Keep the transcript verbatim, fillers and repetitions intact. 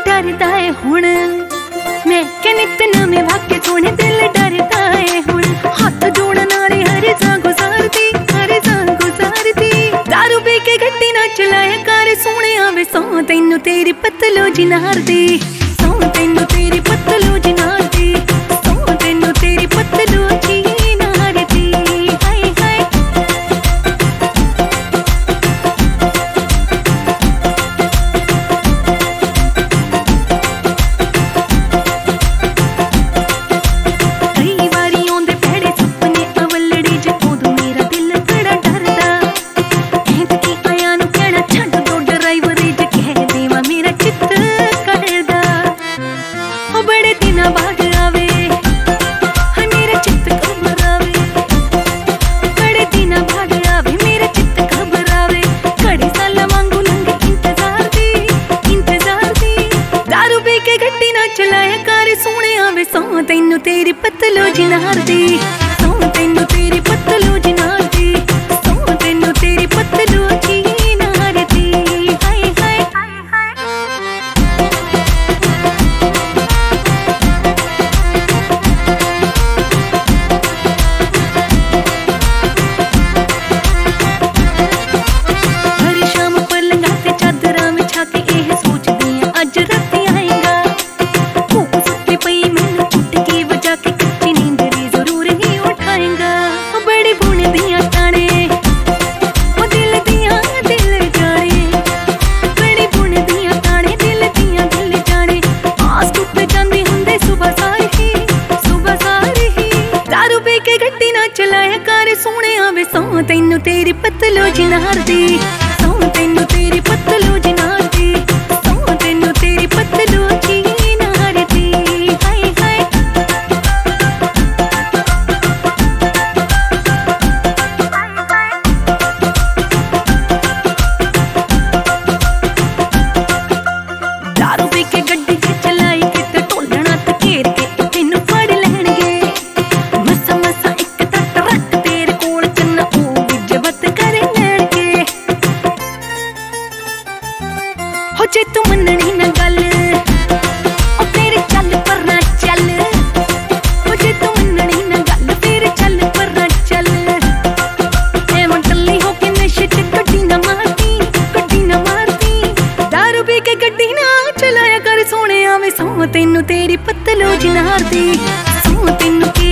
डरदा है हुण मैं क्या नित नवे वाक्य सोने दिल डरदा है हुण हाथ जोड़न नाले हर जा गुजारदी हर जा गुजारदी दारू पी के गड्डी ना चलाया कर सोने आवे सौ तैनू तेरी पतलो जिनार दी सौ तैनू तेरी पतलो जिनार दी सौ तैनू तेरी पतलो जिनार दी हाय हाय कई बारी आउंदे भैड़े सपने अवलड़े जे उदों मेरा दिल बड़ा डरदा कहत की आया नू कहना छड्ड दो ड्राइवर जे कह देवा मेरा चित्त करदा ओ बड़े दिनां बाद आवे हाय मेरा चित्त घबरावे बड़े दिनां बाद आवे मेरा चित्त घबरावे घड़ी साल वांगू लंघे इंतजार दी इंतजार दी दारू पी के गड्डी ना चलाया कर सोने आवे सौ तैनू तेरी पतलो जिनार दी सौ तैनू तेरी पतलो जिनार दी सौ तैनू तेरी पतलो जिनार दी हाय हाय हर शाम पलंगा ते चादरां विछा के एह सोचदी आं अज राती आएगा भूख सुत्ती पई मैनू चुटकी वजा के कच्ची नींदरी जरूर ही उठाएगा ओ बड़ी बुन दियां ताने ओ दिल दियां दिल जाने बड़ी बुन दियां ताने दिल दियां दिल जाने आस टुट जांदी हुंदे सुबह सार ही सुबह सार ही दारू पी के गड्डी ना चलाया कर सोने आवे सौ तैनू तेरी पतलो जिनार दी सौ तैनू तेरी पतलो जिनार दी सौ तैनू तेरी पतलो जिनार दी हाय हाय दारू पी के गड्डी च चलाई किते ढोलना ते घेर के तैनू फड़ लैणगे मसा मसा इक तट रख तेरे कोल चन्ना ओ विजवत कर लैणगे हो जे तू मननी ना गल ओ तेरे चल पर ना चल हो जे तू मननी ना गल फिर चल पर ना चल एवं टल्ली हो के नशे च गड्डी ना मारती गड्डी ना मारती दारू पी के गड्डी ना चलाया कर सोने आवे सौ तैनू तेरी पतलो जिनार दी सौ तैनू